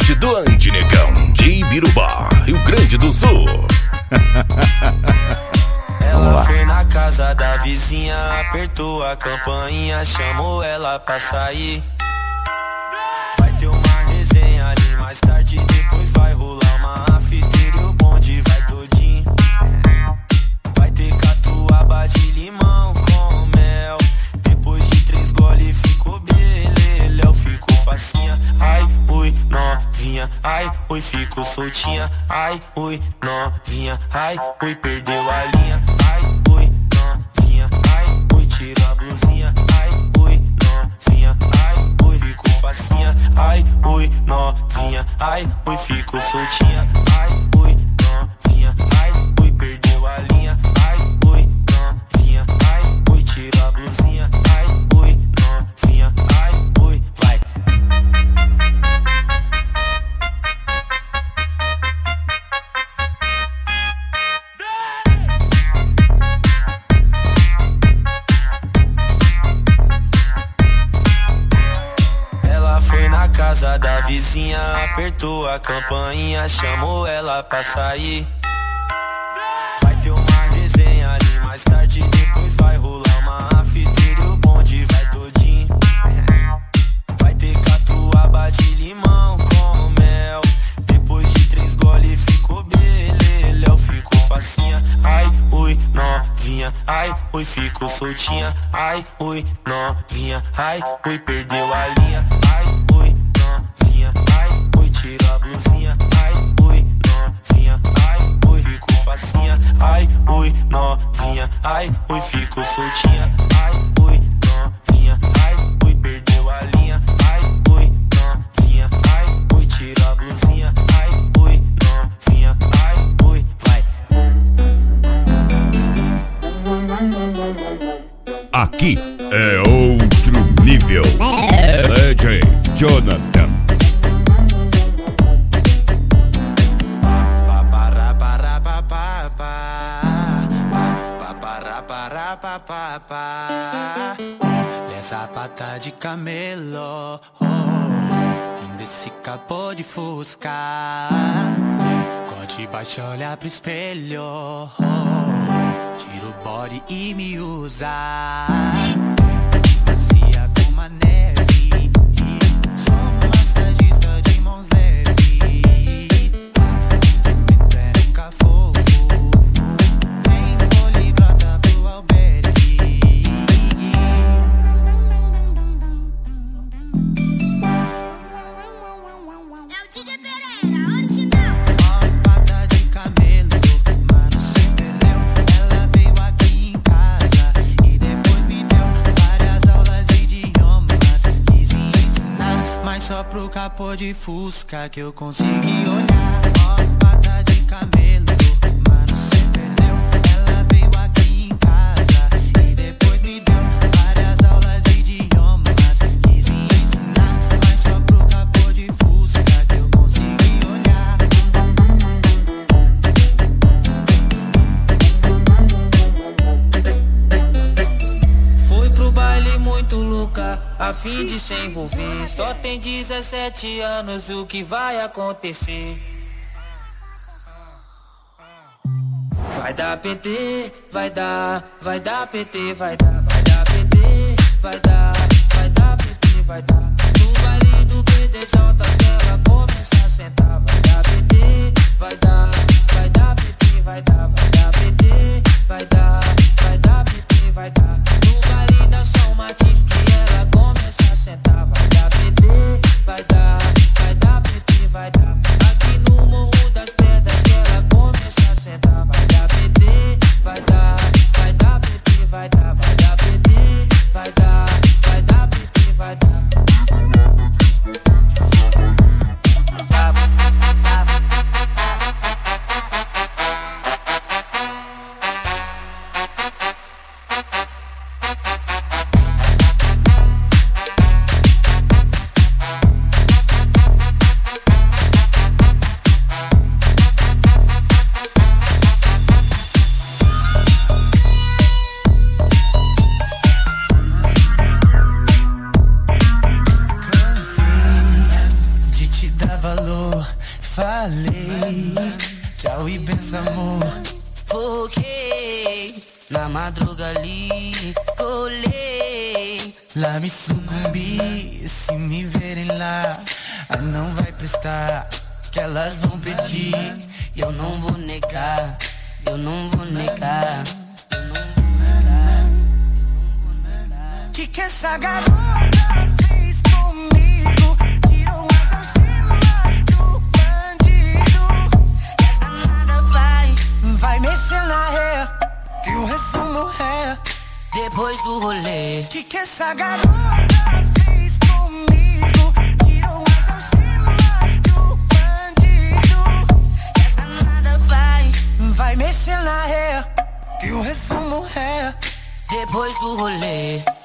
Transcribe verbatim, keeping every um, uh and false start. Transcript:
podcast do Antinegão, de Ibirubá, Rio Grande do Sul. Ela foi na casa da vizinha, apertou a campainha, chamou ela pra sair. Vai ter uma resenha ali mais tarde, depois vai rolar uma afteira e o bonde vai todinho. Vai ter catuaba de limão com mel, depois de três gole ficou beleléu, ficou facinha. Ai, ui, novinha, ai, ui, ficou soltinha. Ai, ui, novinha, ai, ui, perdeu a linha. Ai, ui, novinha, ai, ui, tira a blusinha. Ai, ui, novinha, ai, ui, ficou facinha. Ai, ui, novinha, ai, ui, ficou soltinha. Ai, ui, novinha, ai, ui, perdeu a linha. Ai, ui, novinha, ai, ui, tira a blusinha. Ai, ui, novinha, ai, ui, vai. Ela foi na casa da vizinha, apertou a campainha, chamou ela pra sair. Vai ter uma resenha ali mais tarde, depois vai rolar uma afteira e o bonde vai todinho. Vai ter catuaba de limão com mel, depois de três gole ficou beleléu, ficou facinha. Ai, ui, novinha, ai, ui, ficou soltinha. Ai, ui, novinha, ai, ui, perdeu a linha. Ai, ui, novinha, ai, ui, tira a blusinha. Ai, ui, novinha, ai, ui, ficou facinha. Ai, ui, novinha, ai, ui, ficou soltinha. Ai, ui, novinha, ai, ui, perdeu a linha. Ai, ui, novinha, ai, ui, tira a blusinha. Ai, ui, novinha, ai, ui, vai. Aqui é outro nível. D J Jonathan. Nessa pata de camelo, oh, ainda esse capô de fusca. Corte baixo, olha pro espelho, oh, tira o body e me usa. Macia como a neve, sou um massagista de mãos leves. Pimenta é nunca fofo, vem poliglota pro albergue. É o Didi Pereira, original. Ó, pata de camelo, mano, cê perdeu. Ela veio aqui em casa e depois me deu várias aulas de idiomas. Quis me ensinar, mas só pro capô de fusca que eu consegui olhar. Ó, pata de camelo, mano, cê perdeu. Ela veio aqui em casa e depois me deu várias aulas de idiomas. Quis me ensinar, mas só pro capô de fusca que eu consegui olhar. Fui pro baile muito louca, a fim de se envolver. Só tem dezessete anos, o que vai acontecer? Vai dar P T, vai dar, vai dar P T, vai dar, vai dar P T, vai dar, vai dar P T, vai dar. No baile do B D J até ela começar a sentar. Vai dar P T, vai dar, vai dar P T, vai dar, vai dar P T, vai dar, vai dar P T, vai dar. No baile da São Matiz que ela começa a sentar. Vai dar P T, vai dar, vai dar P T, vai dar. Aqui no Morro das Pedras que ela começa a sentar. Vai dar P T, vai dar, vai dar P T, vai dar, vai dar P T, vai dar, vai dar P T, vai dar. Acordei, na madruga ali, colei. Lá me sucumbi, se me verem lá, ah, não vai prestar, que elas vão pedir. E eu não vou negar, eu não vou negar. Que que essa garota fez comigo? Tirou as algemas do bandido. Essa nada vai, vai mexer na ré, que o resumo é depois do rolê. Que que essa garota fez comigo? Tirou as algemas do bandido. Essa nada vai, vai mexer na ré, que o resumo é depois do rolê.